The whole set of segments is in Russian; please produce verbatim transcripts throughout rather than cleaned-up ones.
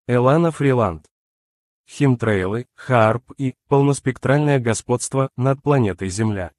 Элана Фриланд. Химтрейлы, Хаарп и полноспектральное господство над планетой Земля.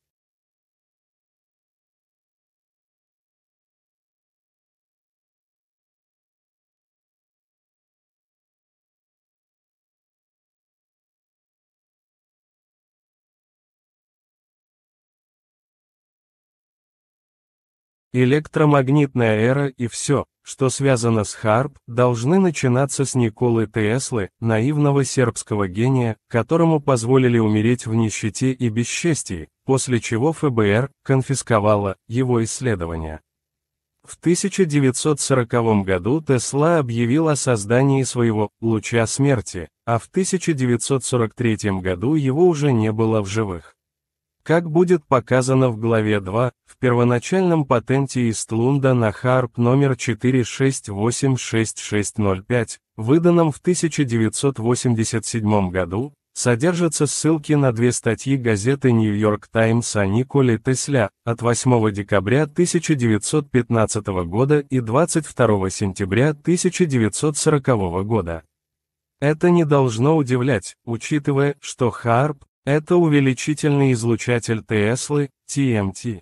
Электромагнитная эра и все, что связано с Хаарп, должны начинаться с Николы Теслы, наивного сербского гения, которому позволили умереть в нищете и бесчестии, после чего эф бэ эр конфисковало его исследования. В тысяча девятьсот сороковом году Тесла объявил о создании своего «луча смерти», а в тысяча девятьсот сорок третьем году его уже не было в живых. Как будет показано в главе два, в первоначальном патенте Истлунда на Хаарп номер четыре шесть восемь шесть шесть ноль пять, выданном в тысяча девятьсот восемьдесят седьмом году, содержатся ссылки на две статьи газеты «Нью-Йорк Таймс» о Николе Тесле от восьмого декабря тысяча девятьсот пятнадцатого года и двадцать второго сентября тысяча девятьсот сорокового года. Это не должно удивлять, учитывая, что Хаарп — это увеличительный излучатель Теслы, ти эм ти.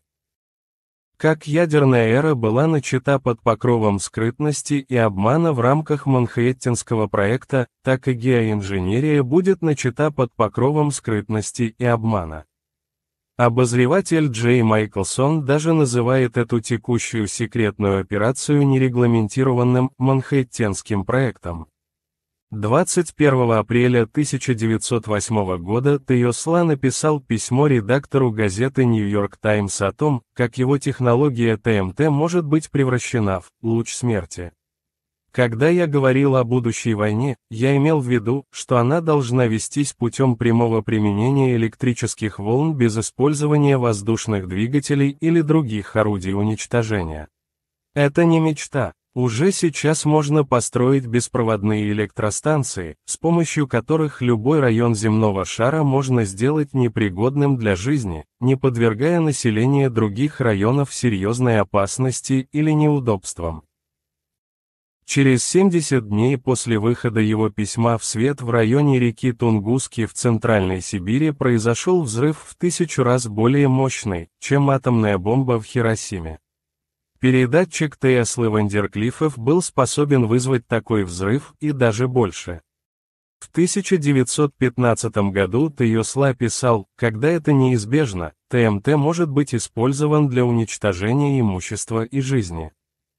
Как ядерная эра была начата под покровом скрытности и обмана в рамках Манхэттенского проекта, так и геоинженерия будет начата под покровом скрытности и обмана. Обозреватель Джей Майклсон даже называет эту текущую секретную операцию нерегламентированным Манхэттенским проектом. двадцать первого апреля тысяча девятьсот восьмого года Тесла написал письмо редактору газеты «Нью-Йорк Таймс» о том, как его технология тэ эм тэ может быть превращена в «луч смерти». Когда я говорил о будущей войне, я имел в виду, что она должна вестись путем прямого применения электрических волн без использования воздушных двигателей или других орудий уничтожения. Это не мечта. Уже сейчас можно построить беспроводные электростанции, с помощью которых любой район земного шара можно сделать непригодным для жизни, не подвергая население других районов серьезной опасности или неудобствам. Через семьдесят дней после выхода его письма в свет в районе реки Тунгуски в Центральной Сибири произошел взрыв в тысячу раз более мощный, чем атомная бомба в Хиросиме. Передатчик Теслы Вандерклиффов был способен вызвать такой взрыв и даже больше. В тысяча девятьсот пятнадцатом году Тесла писал, когда это неизбежно, тэ эм тэ может быть использован для уничтожения имущества и жизни.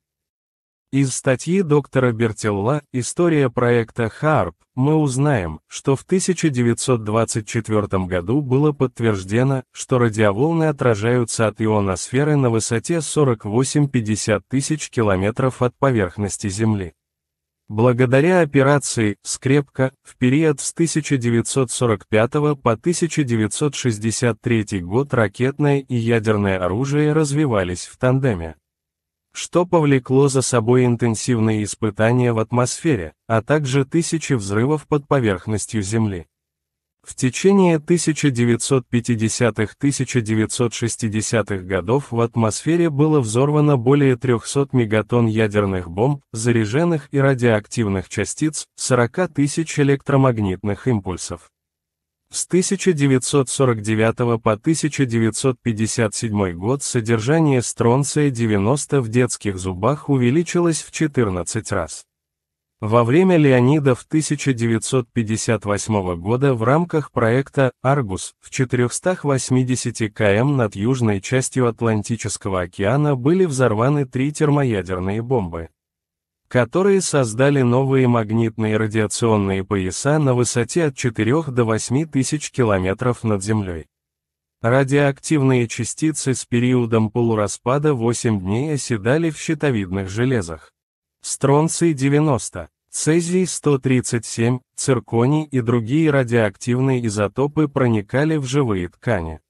Из статьи доктора Бертелла «История проекта Хаарп» мы узнаем, что в тысяча девятьсот двадцать четвёртом году было подтверждено, что радиоволны отражаются от ионосферы на высоте сорок восемь — пятьдесят тысяч километров от поверхности Земли. Благодаря операции «Скрепка» в период с тысяча девятьсот сорок пятого по тысяча девятьсот шестьдесят третий год ракетное и ядерное оружие развивались в тандеме, что повлекло за собой интенсивные испытания в атмосфере, а также тысячи взрывов под поверхностью Земли. В течение тысяча девятьсот пятидесятых — тысяча девятьсот шестидесятых годов в атмосфере было взорвано более трёхсот мегатонн ядерных бомб, заряженных и радиоактивных частиц, сорок тысяч электромагнитных импульсов. С тысяча девятьсот сорок девятого по тысяча девятьсот пятьдесят седьмой год содержание стронция девяносто в детских зубах увеличилось в четырнадцать раз. Во время Леонидов тысяча девятьсот пятьдесят восьмого года в рамках проекта «Аргус» в четырёхстах восьмидесяти километрах над южной частью Атлантического океана были взорваны три термоядерные бомбы, которые создали новые магнитные радиационные пояса на высоте от четырёх до восьми тысяч километров над Землей. Радиоактивные частицы с периодом полураспада восемь дней оседали в щитовидных железах. Стронций девяносто, цезий сто тридцать семь, цирконий и другие радиоактивные изотопы проникали в живые ткани.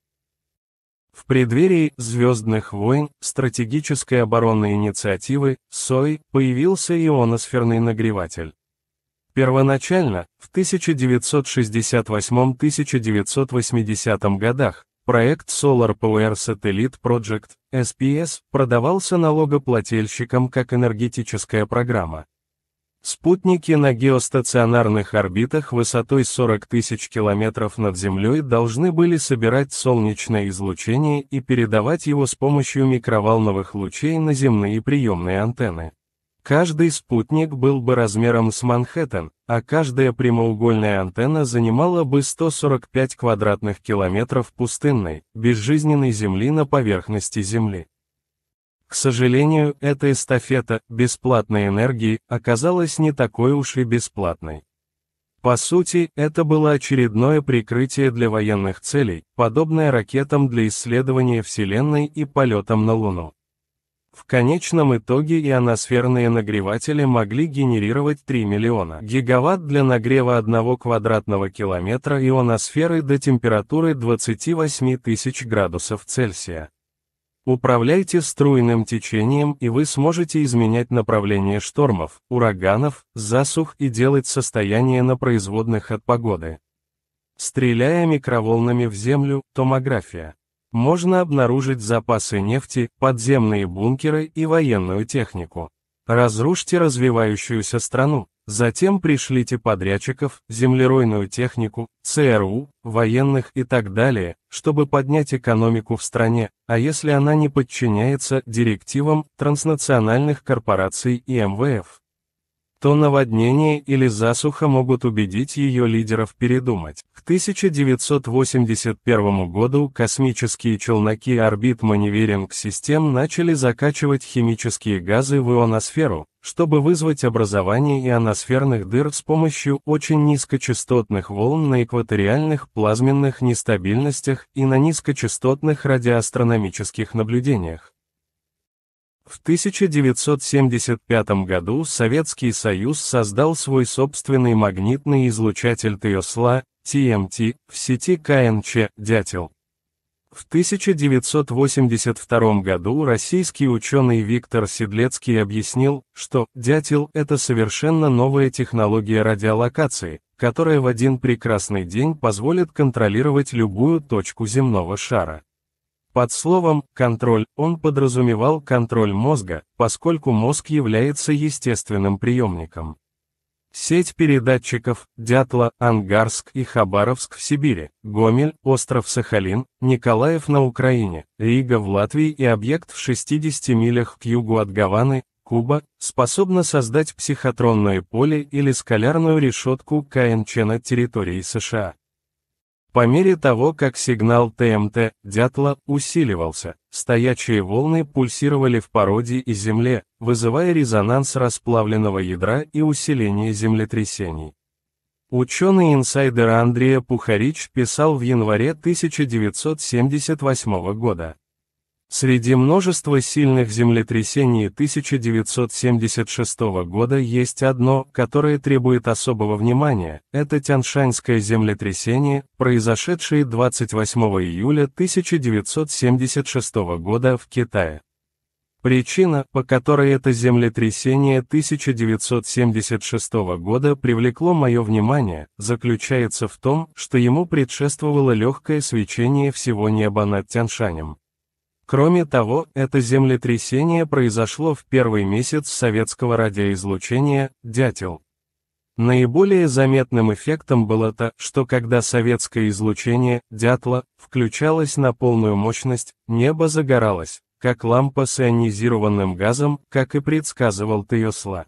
В преддверии «Звездных войн» стратегической оборонной инициативы СОИ появился ионосферный нагреватель. Первоначально, в тысяча девятьсот шестьдесят восьмом — тысяча девятьсот восьмидесятом годах, проект Solar Power Satellite Project, эс пи эс, продавался налогоплательщикам как энергетическая программа. Спутники на геостационарных орбитах высотой сорок тысяч километров над Землей должны были собирать солнечное излучение и передавать его с помощью микроволновых лучей на земные приемные антенны. Каждый спутник был бы размером с Манхэттен, а каждая прямоугольная антенна занимала бы сто сорок пять квадратных километров пустынной, безжизненной Земли на поверхности Земли. К сожалению, эта эстафета бесплатной энергии оказалась не такой уж и бесплатной. По сути, это было очередное прикрытие для военных целей, подобное ракетам для исследования Вселенной и полетам на Луну. В конечном итоге ионосферные нагреватели могли генерировать три миллиона гигаватт для нагрева одного квадратного километра ионосферы до температуры двадцати восьми тысяч градусов Цельсия. Управляйте струйным течением, и вы сможете изменять направление штормов, ураганов, засух и делать состояние на производных от погоды. Стреляя микроволнами в Землю, томография. Можно обнаружить запасы нефти, подземные бункеры и военную технику. Разрушьте развивающуюся страну, затем пришлите подрядчиков, землеройную технику, ЦРУ, военных и так далее, чтобы поднять экономику в стране, а если она не подчиняется директивам транснациональных корпораций и эм вэ эф, то наводнение или засуха могут убедить ее лидеров передумать. К тысяча девятьсот восемьдесят первому году космические челноки Orbit Maneuvering System начали закачивать химические газы в ионосферу, чтобы вызвать образование ионосферных дыр с помощью очень низкочастотных волн на экваториальных плазменных нестабильностях и на низкочастотных радиоастрономических наблюдениях. В тысяча девятьсот семьдесят пятом году Советский Союз создал свой собственный магнитный излучатель ТЕСЛА, ти эм ти, в сети ка эн че «Дятел». В тысяча девятьсот восемьдесят втором году российский ученый Виктор Седлецкий объяснил, что «Дятел» — это совершенно новая технология радиолокации, которая в один прекрасный день позволит контролировать любую точку земного шара. Под словом «контроль» он подразумевал контроль мозга, поскольку мозг является естественным приемником. Сеть передатчиков Дятла, Ангарск и Хабаровск в Сибири, Гомель, остров Сахалин, Николаев на Украине, Рига в Латвии и объект в шестидесяти милях к югу от Гаваны, Куба, способна создать психотронное поле или скалярную решетку ка эн че над территорией США. По мере того, как сигнал тэ эм тэ «Дятла» усиливался, стоячие волны пульсировали в породе и земле, вызывая резонанс расплавленного ядра и усиление землетрясений. Ученый-инсайдер Андрея Пухарич писал в январе тысяча девятьсот семьдесят восьмого года. Среди множества сильных землетрясений тысяча девятьсот семьдесят шестого года есть одно, которое требует особого внимания. Это Тяньшаньское землетрясение, произошедшее двадцать восьмого июля тысяча девятьсот семьдесят шестого года в Китае. Причина, по которой это землетрясение тысяча девятьсот семьдесят шестого года привлекло мое внимание, заключается в том, что ему предшествовало легкое свечение всего неба над Тяньшанем. Кроме того, это землетрясение произошло в первый месяц советского радиоизлучения «Дятел». Наиболее заметным эффектом было то, что когда советское излучение «Дятла» включалось на полную мощность, небо загоралось, как лампа с ионизированным газом, как и предсказывал ТЕСЛА.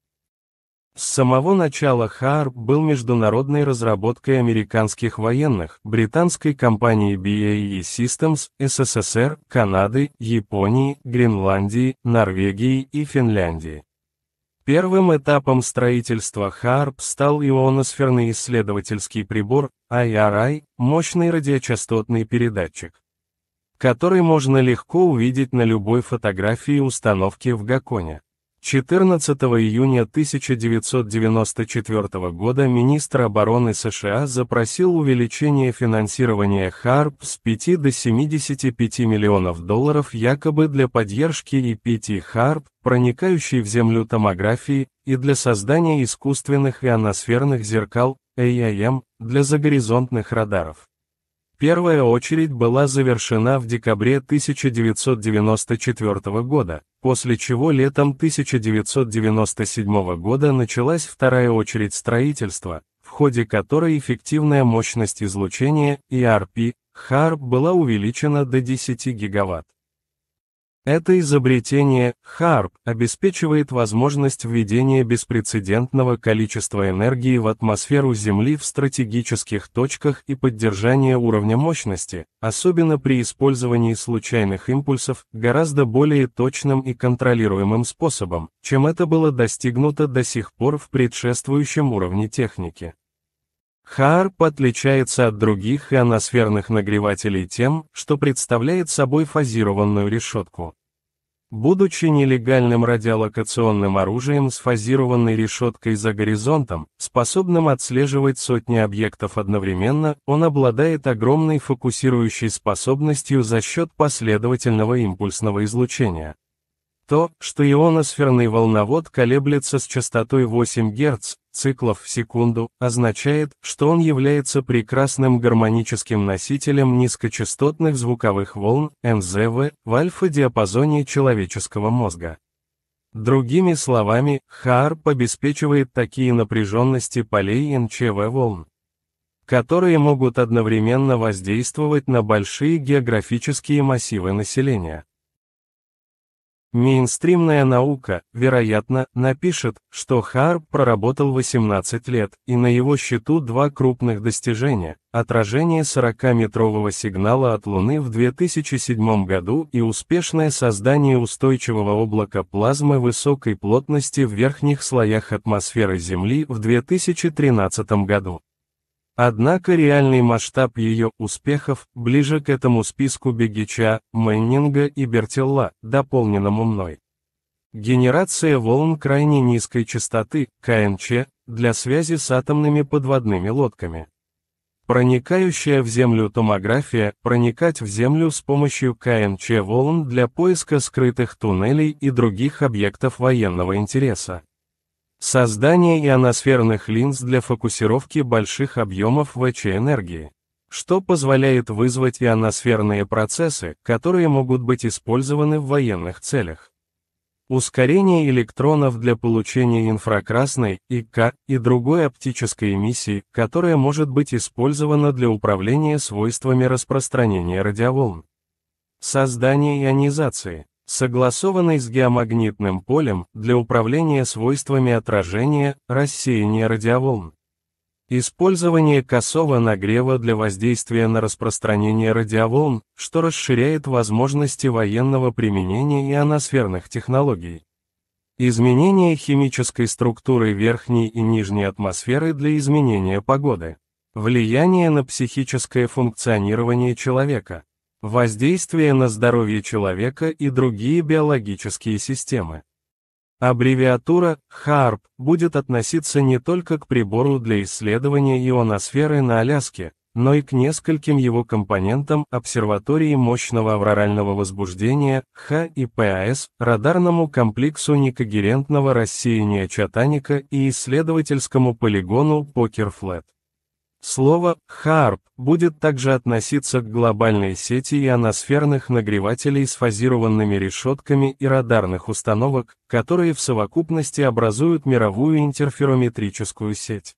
С самого начала ХААРП был международной разработкой американских военных, британской компании би эй и Systems, эс эс эс эр, Канады, Японии, Гренландии, Норвегии и Финляндии. Первым этапом строительства ХААРП стал ионосферный исследовательский прибор, ай ар ай, мощный радиочастотный передатчик, который можно легко увидеть на любой фотографии установки в Гаконе. четырнадцатого июня тысяча девятьсот девяносто четвёртого года министр обороны США запросил увеличение финансирования ХААРП с пяти до семидесяти пяти миллионов долларов якобы для поддержки и пи ти ХААРП, проникающей в Землю томографии, и для создания искусственных ионосферных зеркал, эй ай эм, для загоризонтных радаров. Первая очередь была завершена в декабре тысяча девятьсот девяносто четвёртого года, после чего летом тысяча девятьсот девяносто седьмого года началась вторая очередь строительства, в ходе которой эффективная мощность излучения и ар пи харп была увеличена до десяти гигаватт. Это изобретение, харп, обеспечивает возможность введения беспрецедентного количества энергии в атмосферу Земли в стратегических точках и поддержания уровня мощности, особенно при использовании случайных импульсов, гораздо более точным и контролируемым способом, чем это было достигнуто до сих пор в предшествующем уровне техники. Харп отличается от других ионосферных нагревателей тем, что представляет собой фазированную решетку. Будучи нелегальным радиолокационным оружием с фазированной решеткой за горизонтом, способным отслеживать сотни объектов одновременно, он обладает огромной фокусирующей способностью за счет последовательного импульсного излучения. То, что ионосферный волновод колеблется с частотой восемь герц, циклов в секунду, означает, что он является прекрасным гармоническим носителем низкочастотных звуковых волн, эн зэ вэ, в альфа-диапазоне человеческого мозга. Другими словами, харп обеспечивает такие напряженности полей эн че вэ волн, которые могут одновременно воздействовать на большие географические массивы населения. Мейнстримная наука, вероятно, напишет, что харп проработал восемнадцать лет, и на его счету два крупных достижения – отражение сорокаметрового сигнала от Луны в две тысячи седьмом году и успешное создание устойчивого облака плазмы высокой плотности в верхних слоях атмосферы Земли в две тысячи тринадцатом году. Однако реальный масштаб ее успехов ближе к этому списку Бегича, Мэннинга и Бертелла, дополненному мной. Генерация волн крайне низкой частоты, ка эн че, для связи с атомными подводными лодками. Проникающая в Землю томография, проникать в Землю с помощью ка эн че волн для поиска скрытых туннелей и других объектов военного интереса. Создание ионосферных линз для фокусировки больших объемов вэ че энергии, что позволяет вызвать ионосферные процессы, которые могут быть использованы в военных целях. Ускорение электронов для получения инфракрасной, и ка, и другой оптической эмиссии, которая может быть использована для управления свойствами распространения радиоволн. Создание ионизации, согласованный с геомагнитным полем, для управления свойствами отражения, рассеяния радиоволн. Использование косого нагрева для воздействия на распространение радиоволн, что расширяет возможности военного применения ионосферных технологий. Изменение химической структуры верхней и нижней атмосферы для изменения погоды. Влияние на психическое функционирование человека. Воздействие на здоровье человека и другие биологические системы. Аббревиатура харп будет относиться не только к прибору для исследования ионосферы на Аляске, но и к нескольким его компонентам обсерватории мощного аврорального возбуждения, ха и пэ а эс, радарному комплексу некогерентного рассеяния Чатаника и исследовательскому полигону Покер-Флэт. Слово «харп» будет также относиться к глобальной сети ионосферных нагревателей с фазированными решетками и радарных установок, которые в совокупности образуют мировую интерферометрическую сеть.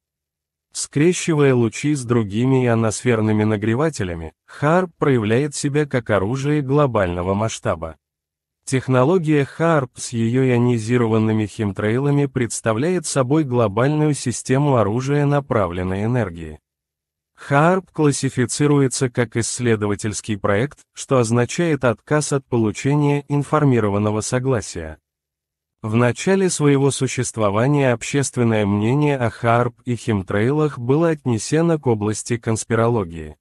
Скрещивая лучи с другими ионосферными нагревателями, харп проявляет себя как оружие глобального масштаба. Технология харп с ее ионизированными химтрейлами представляет собой глобальную систему оружия направленной энергии. харп классифицируется как исследовательский проект, что означает отказ от получения информированного согласия. В начале своего существования общественное мнение о харп и химтрейлах было отнесено к области конспирологии.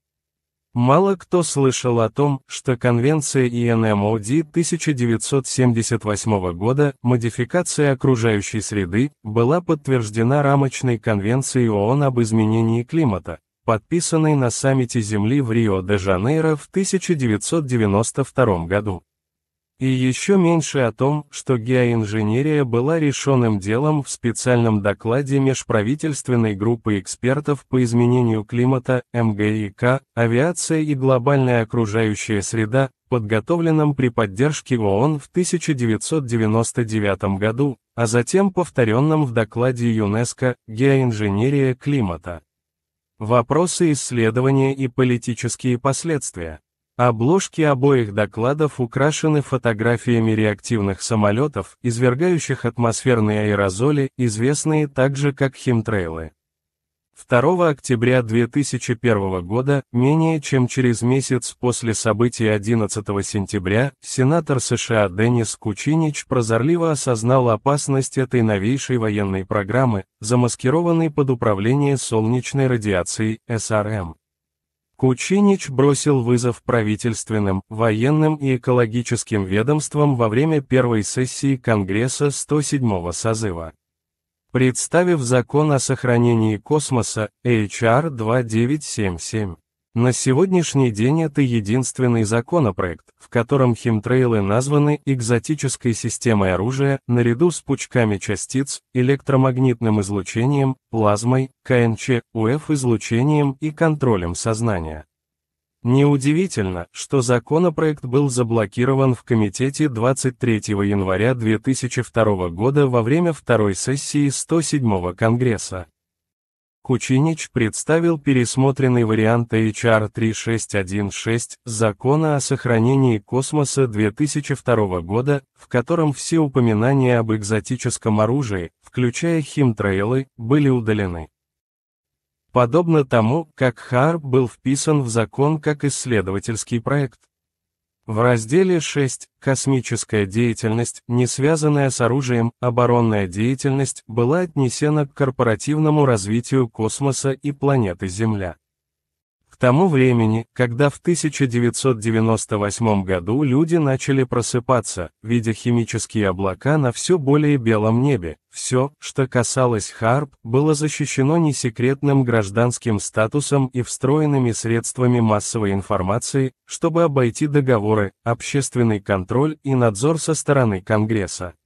Мало кто слышал о том, что Конвенция ай эн эм о ди тысяча девятьсот семьдесят восьмого года «Модификация окружающей среды» была подтверждена рамочной конвенцией ООН об изменении климата, подписанной на саммите Земли в Рио-де-Жанейро в тысяча девятьсот девяносто втором году. И еще меньше о том, что геоинженерия была решенным делом в специальном докладе межправительственной группы экспертов по изменению климата, эм гэ и ка, авиация и глобальная окружающая среда, подготовленном при поддержке о о эн в тысяча девятьсот девяносто девятом году, а затем повторенном в докладе ЮНЕСКО «Геоинженерия климата». Вопросы исследования и политические последствия. Обложки обоих докладов украшены фотографиями реактивных самолетов, извергающих атмосферные аэрозоли, известные также как химтрейлы. второго октября две тысячи первого года, менее чем через месяц после событий одиннадцатого сентября, сенатор США Деннис Кучинич прозорливо осознал опасность этой новейшей военной программы, замаскированной под управление солнечной радиацией, эс эр эм. Кучинич бросил вызов правительственным, военным и экологическим ведомствам во время первой сессии Конгресса сто седьмого созыва. Представив закон о сохранении космоса, эйч ар двадцать девятьсот семьдесят семь. На сегодняшний день это единственный законопроект, в котором химтрейлы названы экзотической системой оружия, наряду с пучками частиц, электромагнитным излучением, плазмой, ка эн че, у эф-излучением и контролем сознания. Неудивительно, что законопроект был заблокирован в Комитете двадцать третьего января две тысячи второго года во время второй сессии сто седьмого Конгресса. Кучинич представил пересмотренный вариант эйч ар тридцать шесть шестнадцать Закона о сохранении космоса две тысячи второго года, в котором все упоминания об экзотическом оружии, включая химтрейлы, были удалены. Подобно тому, как харп был вписан в закон как исследовательский проект. В разделе шесть «Космическая деятельность, не связанная с оружием, оборонная деятельность» была отнесена к корпоративному развитию космоса и планеты Земля. К тому времени, когда в тысяча девятьсот девяносто восьмом году люди начали просыпаться, видя химические облака на все более белом небе, все, что касалось харп, было защищено несекретным гражданским статусом и встроенными средствами массовой информации, чтобы обойти договоры, общественный контроль и надзор со стороны Конгресса.